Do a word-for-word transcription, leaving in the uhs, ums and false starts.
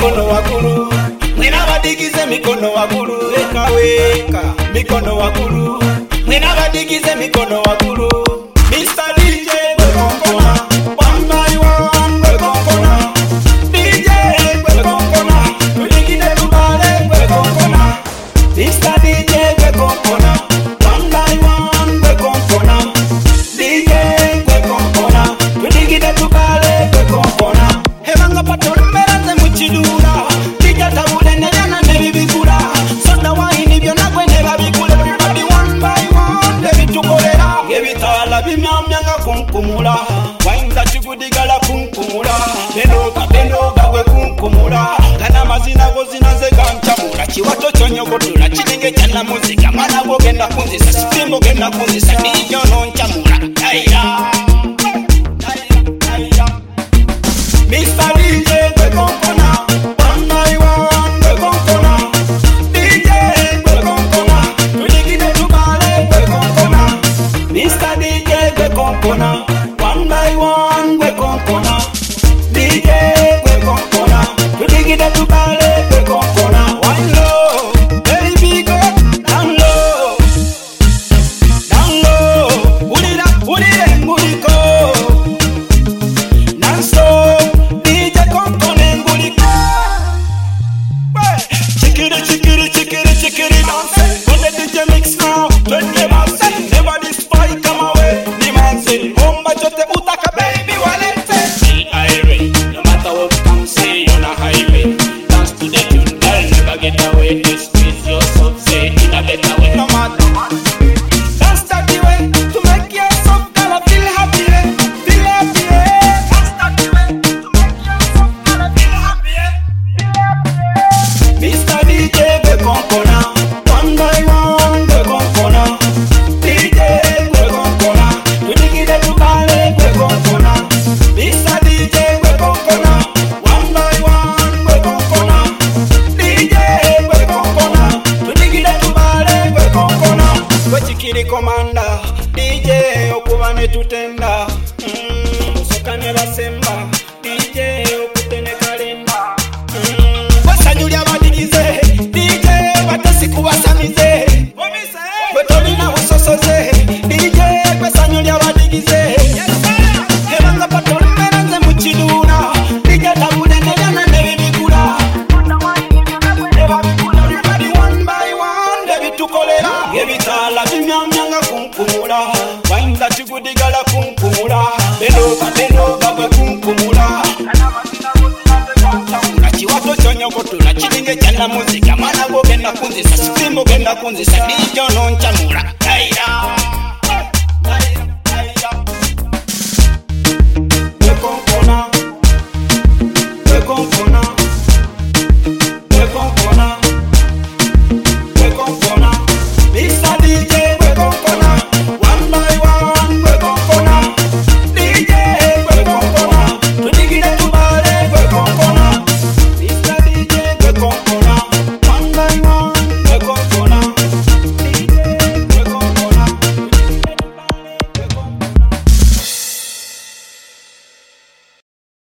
mikono wakuru. Mwena badigize mikono wakuru. Weka weka mikono wakuru. Mwena badigize mikono wakuru. Mister D J kwe konkona, one by one kwe konkona. D J kwe konkona, tuligide tubale kwe konkona. Mister D J kwe konkona, one by one kwe konkona. D J kwe konkona, tuligide tubale kwe konkona. Hebanga pato mberaze muchidura, tija tabule nejana nebibigura. Soda wine ibyo nagwe nebabigule. Everybody one by one nebitukolera. Gebitala bimyamya nga kunkumula. Wainza chigudigala kunkumula. Bendoga bendoga gwe kunkumula. Kana mazina go zinaze ganchamula. Chiwato chonyogotula chidenge chana muzika. Mana go genda kunzisa, sifimbo genda kunzisa. Nijo nonchamula. Aya Mister D J kwe konkona, one by one kwe konkona. D J kwe konkona, tuligide tubale kwe konkona. Mister D J kwe konkona, one by one kwe konkona. D J kwe konkona, tuligide tubale kwe konkona. One low, baby go down low, down low. Ulira, ulire nguriko, non-stop. Chickity, chickity, chickity, chickity dance. When the D J mix now, turn your bounce. Never this fight come away. The man say, oh my jote utaka baby walete. Be irate, no matter what come say, you're on a highway. Dance to the tune, girl, never get away. Just squeeze yourself, say in a better way. No matter what. Dance that the way to make yourself girl feel happy, feel happy. Dance that the way to make yourself girl feel happy, feel happy. Mister D J kwe konkona, one by one kwe konkona. D J kwe konkona, tuligide tubale kwe konkona. Mister D J kwe konkona, one by one kwe konkona. D J kwe konkona, tuligide tubale kwe konkona. Kwe chikiri komanda, D J okubane tutenda. Mm, usokane basemba, D J okutene kalenda. Mm, wasanyulya badigize, D J batesi kubasamize. Kwe tolina usosoze, D J kwe sanyulya badigize. Hebanga patoli mberaze muchiduna, D J tabule nejana nebibigula. Everybody one by one nebitukolera. Gebitala bimyamya nga kunkumula. Wainza chigudigala kunkumula. Bendoga bendoga gwe kunkumula. Chiwato chonyogotula chidenge chana muzika. Mana go genda kunzisa, sifimbo genda kunzisa.